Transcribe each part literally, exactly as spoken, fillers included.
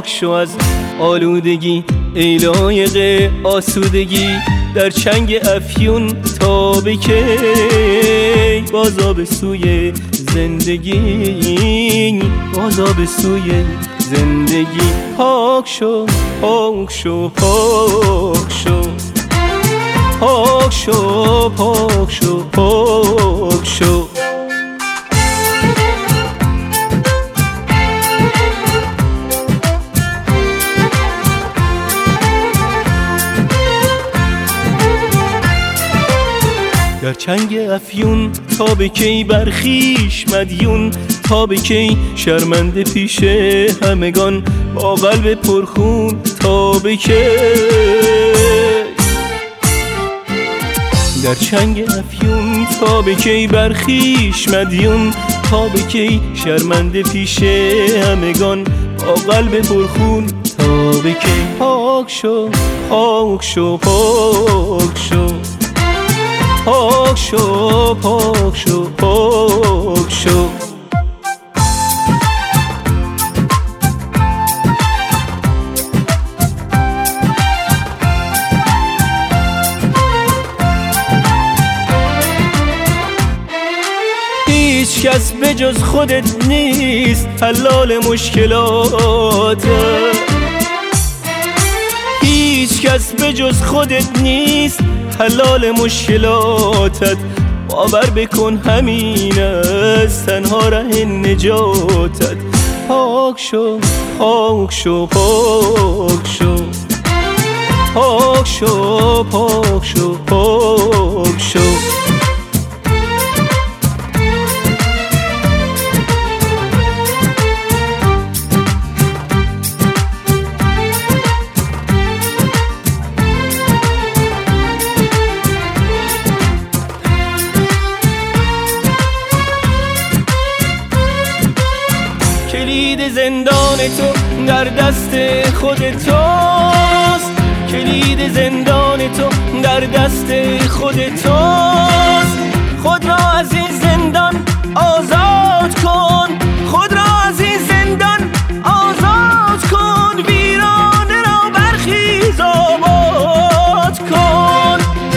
پاک شو از آلودگی ای لایق آسودگی، در چنگ افیون تا به کی بازا به سوی زندگی، بازا به سوی زندگی. پاک شو پاک شو پاک شو پاک شو پاک شو پاک شو. در چنگ افیون تا به کی برخیش مدیون، تا به کی شرمنده پیش همگان با قلب پرخون، تا به کی در چنگ افیون تا به کی برخیش مدیون، تا به کی شرمنده پیش همگان با قلب پرخون، تا به کی. پاک شو پاک شو پاک شو پاک شو پاک شو پاک شو. هیچ کس به جز خودت نیست حلال مشکلات، هیچ کس به جز خودت نیست حلال مشکلاتت. باور بکن همین است تنها ره نجاتت. پاک شو پاک شو پاک شو پاک شو پاک شو پاک شو. کلید زندان تو در دست خود توست، کلید زندان تو در دست خود توست. خود را از این زندان آزاد کن، خود را از این زندان آزاد کن، ویرانه را برخیز آباد کن.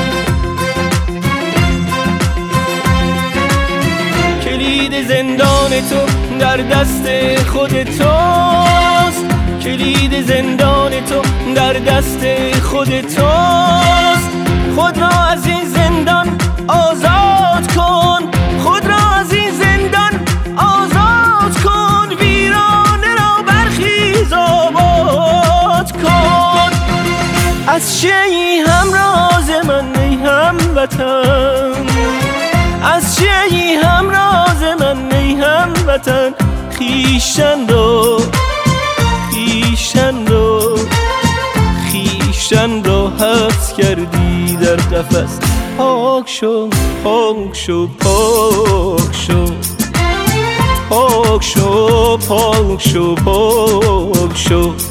کلید زندان تو در دست خود توست، کلید زندان تو در دست خود توست. خود را از این زندان آزاد کن، خود را از این زندان آزاد کن، ویرانه را برخیز آباد کن. از چه همراز من ای هموطن، از چه همراز من ای هموطن، خویشتن را خویشتن را خویشتن را حبس کردی در قفس. پاک شو پاک شو پاک شو پاک شو پاک شو پاک شو.